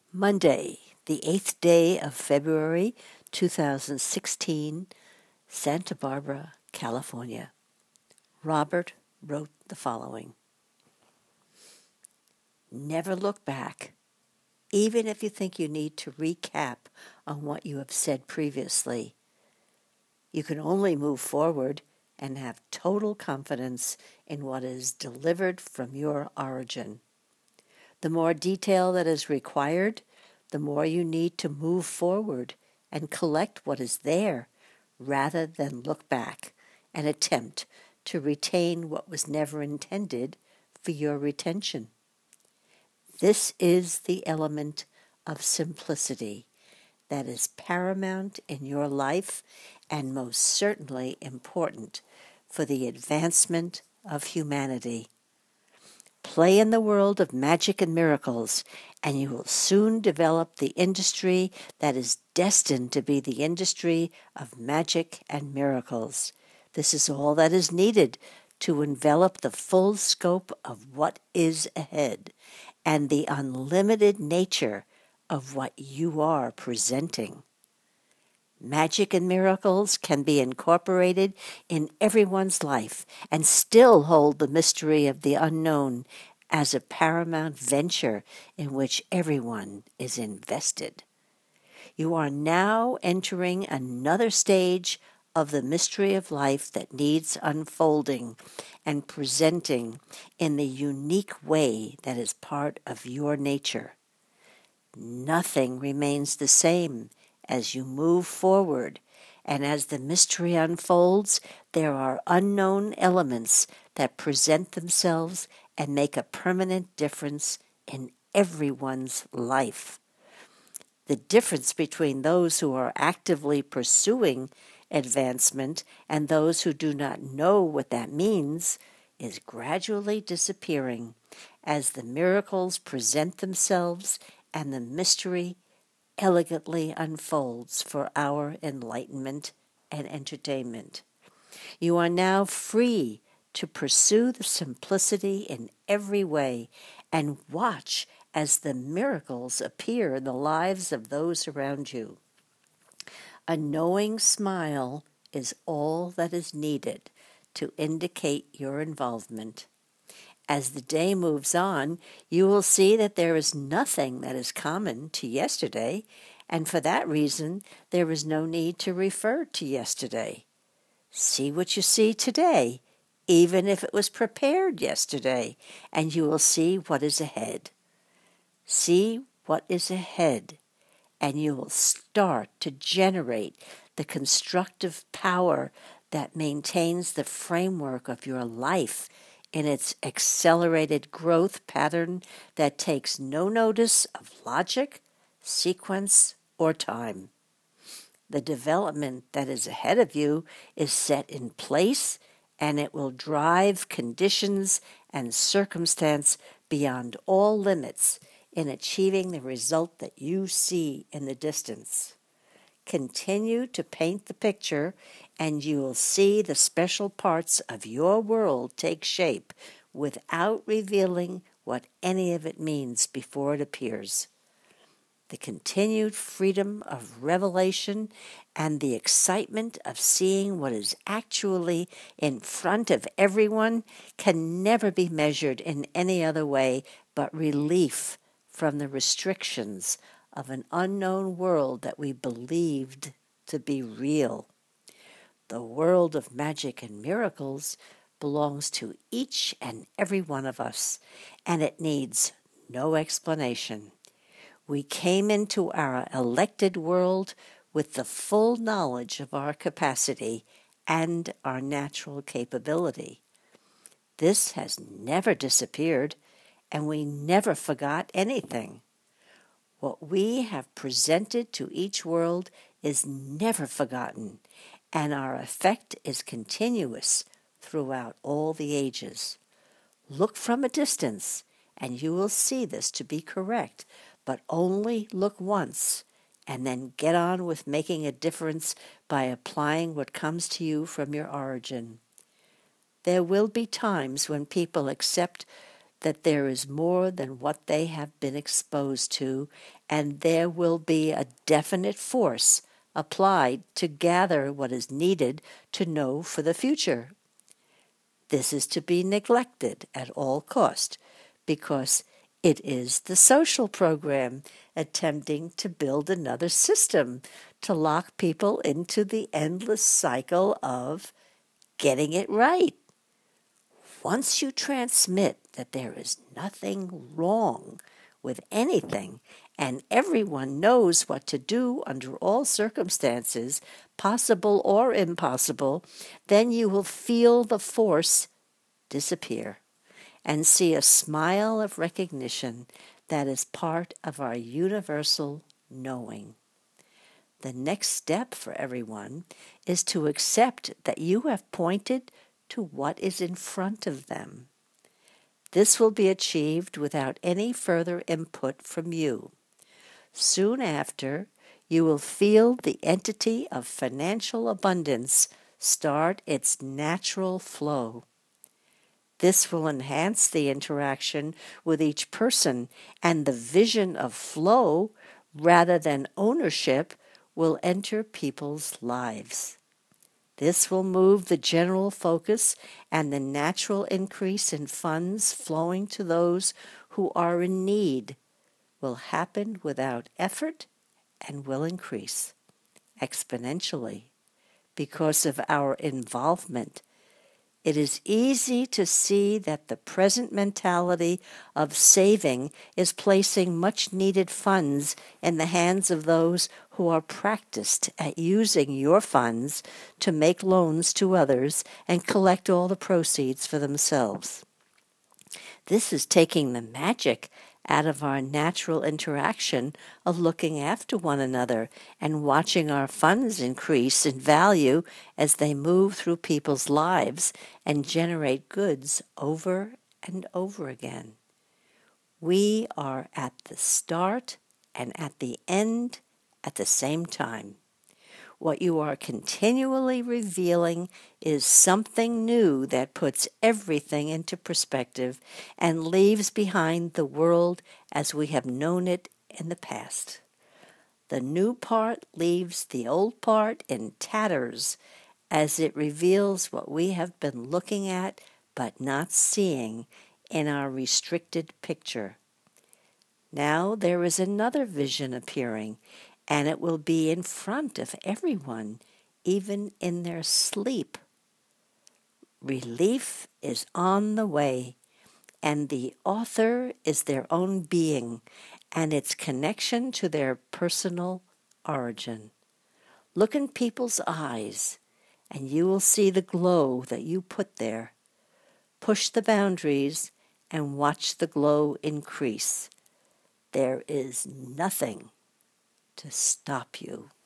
Monday, the 8th day of February 2016, Santa Barbara, California. Robert wrote the following. Never look back, even if you think you need to recap on what you have said previously. You can only move forward and have total confidence in what is delivered from your origin. The more detail that is required, the more you need to move forward and collect what is there rather than look back and attempt to retain what was never intended for your retention. This is the element of simplicity that is paramount in your life and most certainly important for the advancement of humanity. Play in the world of magic and miracles, and you will soon develop the industry that is destined to be the industry of magic and miracles. This is all that is needed to envelop the full scope of what is ahead and the unlimited nature of what you are presenting. Magic and miracles can be incorporated in everyone's life and still hold the mystery of the unknown as a paramount venture in which everyone is invested. You are now entering another stage of the mystery of life that needs unfolding and presenting in the unique way that is part of your nature. Nothing remains the same as you move forward, and as the mystery unfolds, there are unknown elements that present themselves and make a permanent difference in everyone's life. The difference between those who are actively pursuing advancement and those who do not know what that means is gradually disappearing as the miracles present themselves and the mystery elegantly unfolds for our enlightenment and entertainment. You are now free to pursue the simplicity in every way and watch as the miracles appear in the lives of those around you. A knowing smile is all that is needed to indicate your involvement. As the day moves on, you will see that there is nothing that is common to yesterday, and for that reason, there is no need to refer to yesterday. See what you see today, even if it was prepared yesterday, and you will see what is ahead. See what is ahead, and you will start to generate the constructive power that maintains the framework of your life in its accelerated growth pattern that takes no notice of logic, sequence, or time. The development that is ahead of you is set in place, and it will drive conditions and circumstance beyond all limits in achieving the result that you see in the distance. Continue to paint the picture, and you will see the special parts of your world take shape without revealing what any of it means before it appears. The continued freedom of revelation and the excitement of seeing what is actually in front of everyone can never be measured in any other way but relief from the restrictions of an unknown world that we believed to be real. The world of magic and miracles belongs to each and every one of us, and it needs no explanation. We came into our elected world with the full knowledge of our capacity and our natural capability. This has never disappeared, and we never forgot anything. What we have presented to each world is never forgotten, and our effect is continuous throughout all the ages. Look from a distance, and you will see this to be correct, but only look once, and then get on with making a difference by applying what comes to you from your origin. There will be times when people accept that there is more than what they have been exposed to, and there will be a definite force applied to gather what is needed to know for the future. This is to be neglected at all cost, because it is the social program attempting to build another system to lock people into the endless cycle of getting it right. Once you transmit that there is nothing wrong with anything and everyone knows what to do under all circumstances, possible or impossible, then you will feel the force disappear and see a smile of recognition that is part of our universal knowing. The next step for everyone is to accept that you have pointed to what is in front of them. This will be achieved without any further input from you. Soon after, you will feel the entity of financial abundance start its natural flow. This will enhance the interaction with each person, and the vision of flow rather than ownership will enter people's lives. This will move the general focus, and the natural increase in funds flowing to those who are in need will happen without effort and will increase exponentially because of our involvement. It is easy to see that the present mentality of saving is placing much needed funds in the hands of those who are practiced at using your funds to make loans to others and collect all the proceeds for themselves. This is taking the magic out of our natural interaction of looking after one another and watching our funds increase in value as they move through people's lives and generate goods over and over again. We are at the start and at the end at the same time. What you are continually revealing is something new that puts everything into perspective and leaves behind the world as we have known it in the past. The new part leaves the old part in tatters as it reveals what we have been looking at but not seeing in our restricted picture. Now there is another vision appearing, and it will be in front of everyone, even in their sleep. Relief is on the way, and the author is their own being and its connection to their personal origin. Look in people's eyes, and you will see the glow that you put there. Push the boundaries and watch the glow increase. There is nothing to stop you.